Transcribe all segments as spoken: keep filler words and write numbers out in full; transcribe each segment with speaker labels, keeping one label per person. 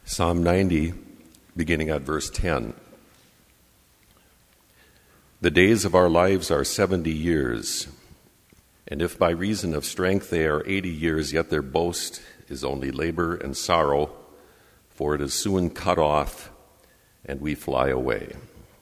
Speaker 1: Psalm ninety, beginning at verse ten. The days of our lives are seventy years, and if by reason of strength they are eighty years, yet their boast is only labor and sorrow, for it is soon cut off, and we fly away.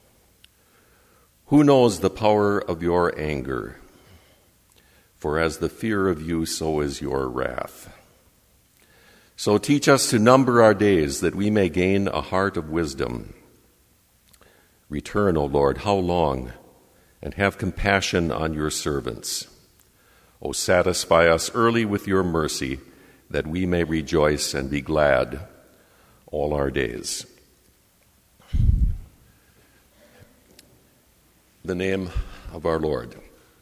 Speaker 1: Who knows the power of your anger? For as the fear of you, so is your wrath. So teach us to number our days, that we may gain a heart of wisdom. Return, O Lord, how long? And have compassion on your servants. O satisfy us early with your mercy, that we may rejoice and be glad all our days. The name of our Lord.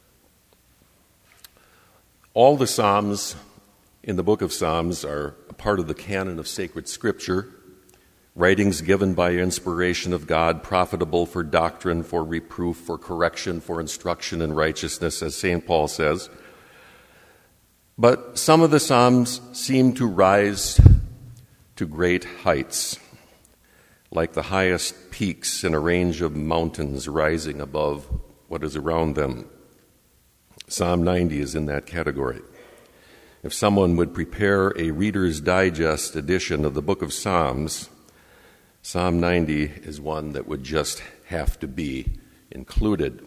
Speaker 1: All the Psalms in the book of Psalms are a part of the canon of sacred scripture, writings given by inspiration of God, profitable for doctrine, for reproof, for correction, for instruction in righteousness, as Saint Paul says. But some of the Psalms seem to rise to great heights, like the highest peaks in a range of mountains rising above what is around them. Psalm ninety is in that category. If someone would prepare a Reader's Digest edition of the book of Psalms, Psalm ninety is one that would just have to be included.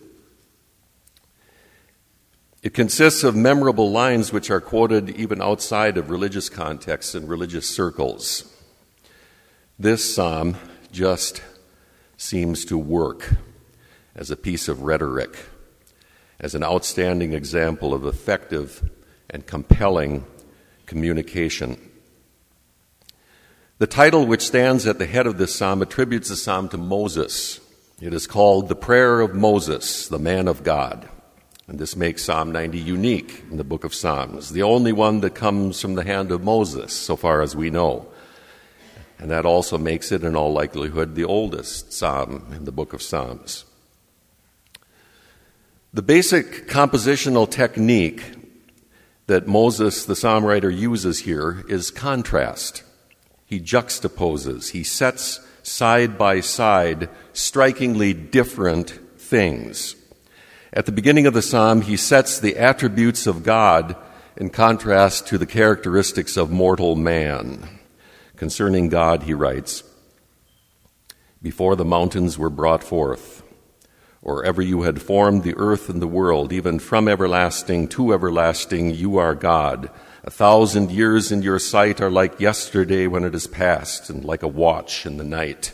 Speaker 1: It consists of memorable lines which are quoted even outside of religious contexts and religious circles. This psalm just seems to work as a piece of rhetoric, as an outstanding example of effective and compelling communication. The title which stands at the head of this psalm attributes the psalm to Moses. It is called the Prayer of Moses, the Man of God. And this makes Psalm ninety unique in the book of Psalms, the only one that comes from the hand of Moses, so far as we know. And that also makes it, in all likelihood, the oldest psalm in the book of Psalms. The basic compositional technique that Moses, the psalm writer, uses here is contrast. He juxtaposes, he sets side by side strikingly different things. At the beginning of the psalm, he sets the attributes of God in contrast to the characteristics of mortal man. Concerning God, he writes, "Before the mountains were brought forth, or ever you had formed the earth and the world, even from everlasting to everlasting, you are God. A thousand years in your sight are like yesterday when it is past, and like a watch in the night."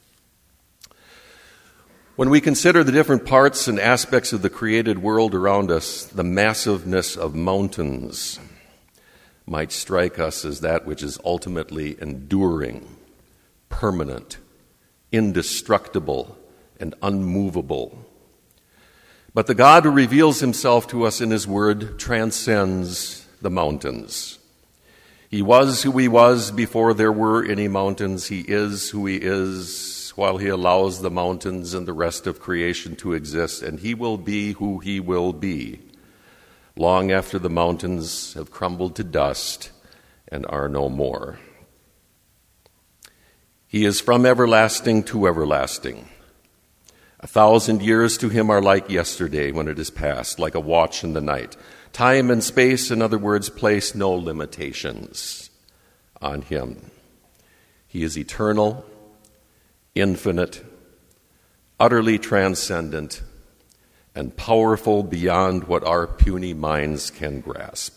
Speaker 1: When we consider the different parts and aspects of the created world around us, the massiveness of mountains might strike us as that which is ultimately enduring, permanent, indestructible, and unmovable. But the God who reveals himself to us in his word transcends the mountains. He was who he was before there were any mountains. He is who he is while he allows the mountains and the rest of creation to exist. And he will be who he will be long after the mountains have crumbled to dust and are no more. He is from everlasting to everlasting. A thousand years to him are like yesterday when it is past, like a watch in the night. Time and space, in other words, place no limitations on him. He is eternal, infinite, utterly transcendent, and powerful beyond what our puny minds can grasp.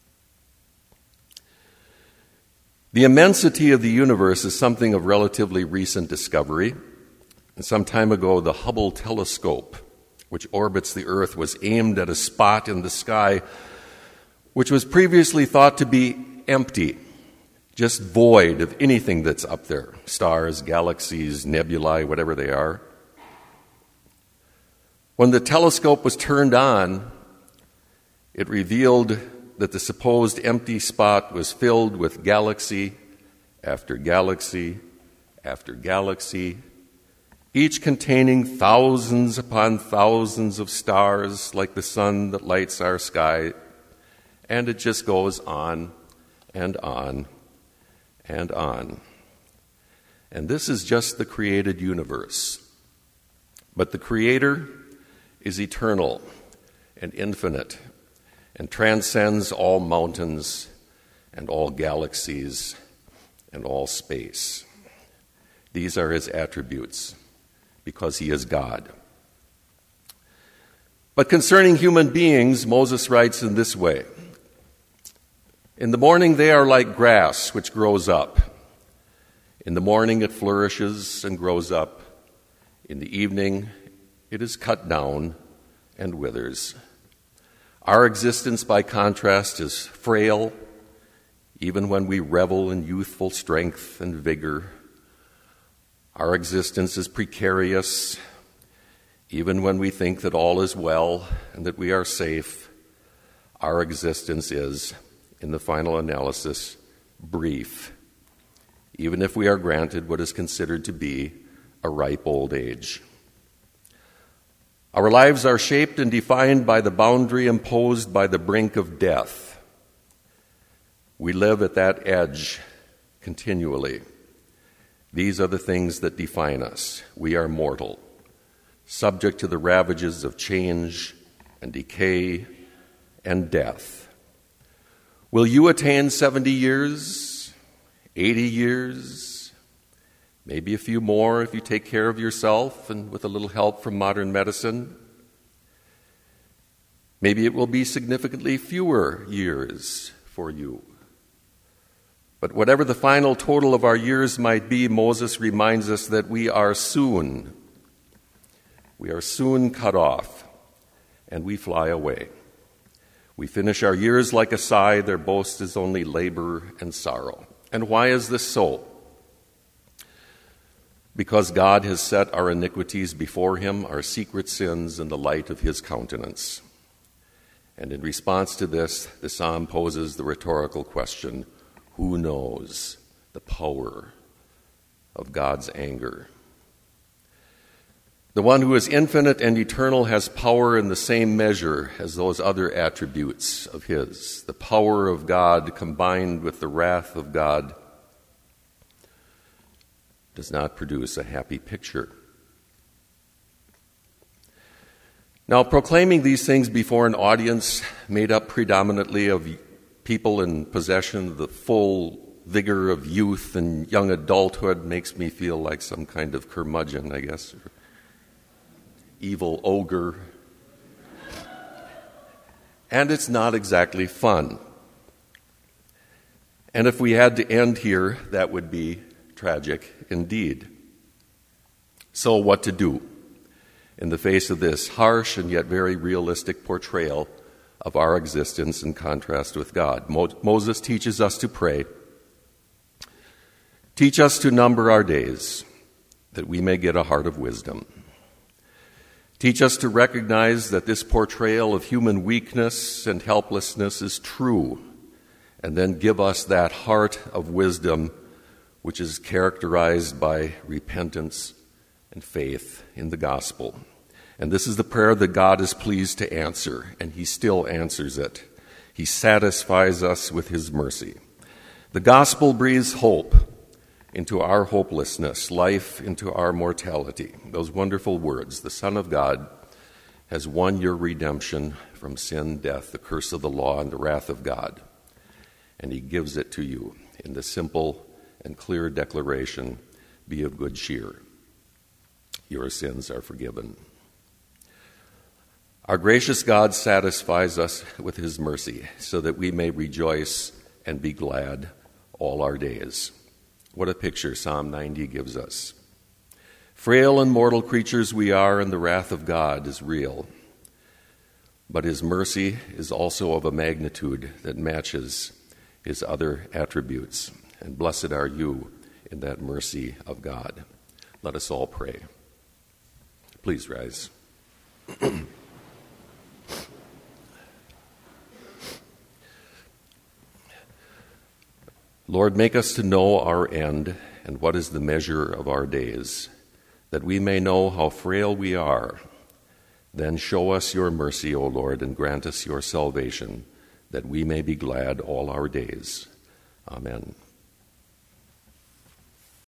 Speaker 1: The immensity of the universe is something of relatively recent discovery. And some time ago, the Hubble telescope, which orbits the Earth, was aimed at a spot in the sky which was previously thought to be empty, just void of anything that's up there, stars, galaxies, nebulae, whatever they are. When the telescope was turned on, it revealed that the supposed empty spot was filled with galaxy after galaxy after galaxy, each containing thousands upon thousands of stars like the sun that lights our sky. And it just goes on and on and on. And this is just the created universe. But the Creator is eternal and infinite and transcends all mountains and all galaxies and all space. These are his attributes because he is God. But concerning human beings, Moses writes in this way: in the morning they are like grass which grows up. In the morning it flourishes and grows up. In the evening it is cut down and withers. Our existence, by contrast, is frail, even when we revel in youthful strength and vigor. Our existence is precarious, even when we think that all is well and that we are safe. Our existence is, in the final analysis, brief, even if we are granted what is considered to be a ripe old age. Our lives are shaped and defined by the boundary imposed by the brink of death. We live at that edge continually. These are the things that define us. We are mortal, subject to the ravages of change and decay and death. Will you attain seventy years, eighty years, maybe a few more if you take care of yourself and with a little help from modern medicine? Maybe it will be significantly fewer years for you. But whatever the final total of our years might be, Moses reminds us that we are soon, we are soon cut off, and we fly away. We finish our years like a sigh. Their boast is only labor and sorrow. And why is this so? Because God has set our iniquities before him, our secret sins, in the light of his countenance. And in response to this, the psalm poses the rhetorical question: who knows the power of God's anger? The one who is infinite and eternal has power in the same measure as those other attributes of his. The power of God combined with the wrath of God does not produce a happy picture. Now, proclaiming these things before an audience made up predominantly of people in possession of the full vigor of youth and young adulthood makes me feel like some kind of curmudgeon, I guess, or evil ogre. And it's not exactly fun. And if we had to end here, that would be tragic indeed. So what to do in the face of this harsh and yet very realistic portrayal of our existence in contrast with God? Mo- Moses teaches us to pray. Teach us to number our days, that we may get a heart of wisdom. Teach us to recognize that this portrayal of human weakness and helplessness is true, and then give us that heart of wisdom which is characterized by repentance and faith in the gospel. And this is the prayer that God is pleased to answer, and he still answers it. He satisfies us with his mercy. The gospel breathes hope into our hopelessness, life into our mortality. Those wonderful words: the Son of God has won your redemption from sin, death, the curse of the law, and the wrath of God. And he gives it to you in the simple and clear declaration: be of good cheer. Your sins are forgiven. Our gracious God satisfies us with his mercy so that we may rejoice and be glad all our days. What a picture Psalm ninety gives us. Frail and mortal creatures we are, and the wrath of God is real. But his mercy is also of a magnitude that matches his other attributes. And blessed are you in that mercy of God. Let us all pray. Please rise. Lord, make us to know our end and what is the measure of our days, that we may know how frail we are. Then show us your mercy, O Lord, and grant us your salvation, that we may be glad all our days. Amen.